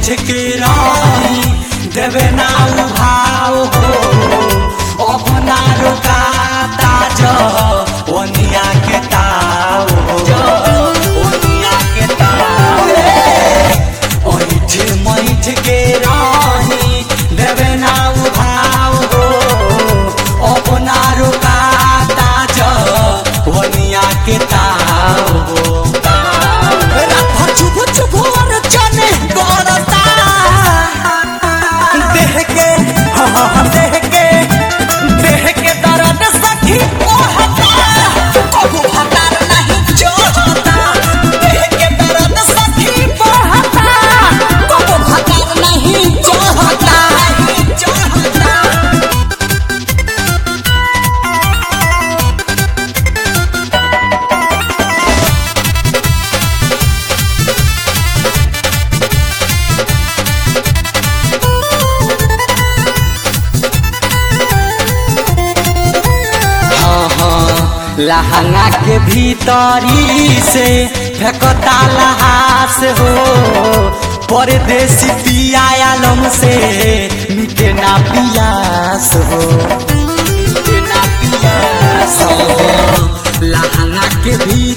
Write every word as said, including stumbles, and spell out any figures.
मैठ के रानी देवे ना उभाव हो अपना रुकाता जो ओनिया के ताव जो ओनिया के ताव ओइठ मैठ के रानी देवे ना उभाव हो अपना रुकाता जो ओनिया के ताव रात चुप चुप और चने गड़ता देह के हाँ देह के देह के दर्द सखी ओहता कबू हतार नहीं जोहता देह के दर्द सखी ओहता कबू हतार नहीं जोहता नहीं जोहता लहंगा के भीतरी से फेंकता लहास हो परदेसी पिया आलम से मिटे ना पियास हो मिटे ना पियास हो लहंगा के भी